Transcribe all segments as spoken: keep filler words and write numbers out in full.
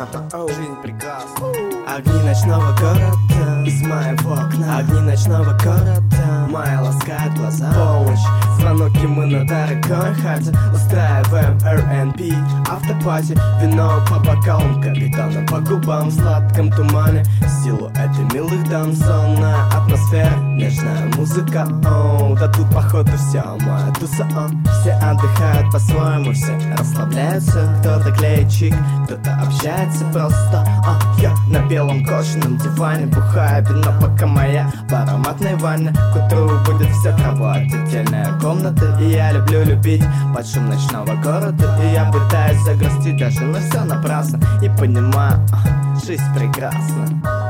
Жизнь прекрасна. Огни ночного города из моего окна. Огни ночного города мои ласкают глаза. Полночь, звонок, и мы на дорогой хате устраиваем эр энд би, автопати. Вино по бокалам, капитана по губам. В сладком тумане силуэты милых дам. Сонная атмосфера, нежная музыка. Оу, да тут походу все моя туса. Все отдыхают по-своему, все расслабляются. Кто-то клеит чик, кто-то общается просто. А я на белом кожаном диване бухаю вино, пока моя в ароматной ванне. К утру будет все кровать, отдельная комната. И я люблю любить под шум ночного города. И я пытаюсь загрустить даже, но все напрасно. И понимаю, жизнь прекрасна.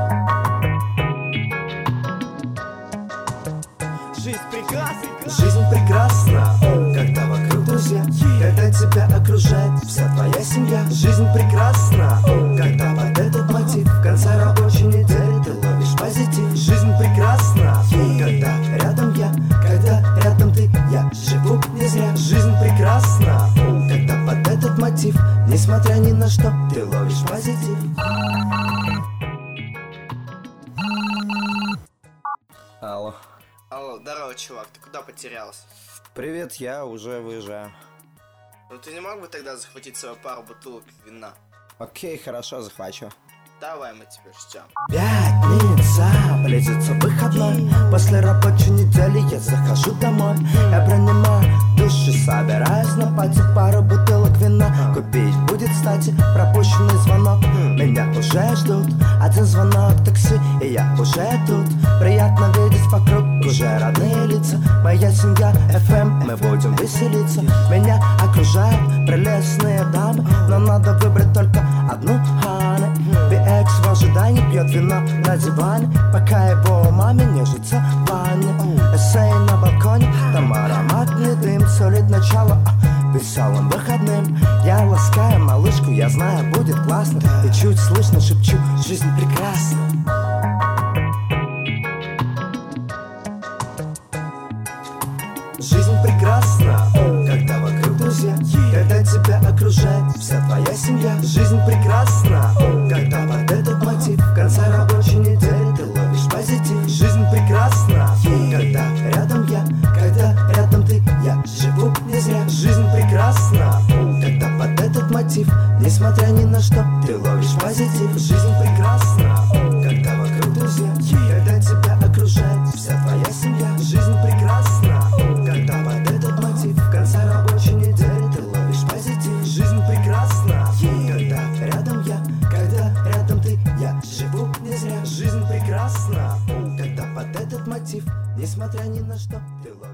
Жизнь прекрасна. Жизнь прекрасна, когда вокруг друзья, когда тебя окружает вся твоя семья. Жизнь прекрасна, когда под этот мотив в конце рабочей недели ты ловишь позитив. Жизнь прекрасна, когда рядом я, когда рядом ты, я живу не зря. Жизнь прекрасна, когда под этот мотив, несмотря ни на что, ты ловишь позитив. Алло. Алло, здорово, чувак, ты куда потерялся? Привет, я уже выезжаю. Ну ты не мог бы тогда захватить свою пару бутылок вина? Окей, хорошо, захвачу. Давай, мы тебя ждем. Пятница, близится выходной. После рабочей недели я захожу домой. Я принимаю душ и собираюсь на пати. Пару бутылок вина купить будет, кстати, пропущенный звонок. Меня уже ждут, один звонок такси, и я уже тут. Приятно видеть вокруг уже родные лица. Моя семья эф эм, мы будем веселиться. Меня окружают прелестные дамы, но надо выбрать только одну Ханы. би экс в ожидании пьет вино на диване, пока его маме нежится в ванне. Эссей на балконе, там ароматный дым сулит начало веселым выходным. Я ласкаю малышку, я знаю, будет классно. И чуть слышно шепчу: жизнь прекрасна. Жизнь прекрасна, когда вокруг друзья, когда тебя окружает вся твоя семья. Жизнь прекрасна, когда под этот мотив в конце рабочей недели ты ловишь позитив. Жизнь прекрасна, когда рядом я, когда рядом ты, я живу не зря. Жизнь прекрасна, когда под этот мотив, несмотря ни на что, ты ловишь позитив. Жизнь прекрасна, когда вокруг друзья, когда тебя окружает вся твоя семья. Жизнь прекрасна, когда под этот мотив в конце рабочей недели ты ловишь позитив. Жизнь прекрасна, когда рядом я, когда рядом ты, я живу не зря. Жизнь прекрасна, когда под этот мотив, несмотря ни на что, ты ловишь.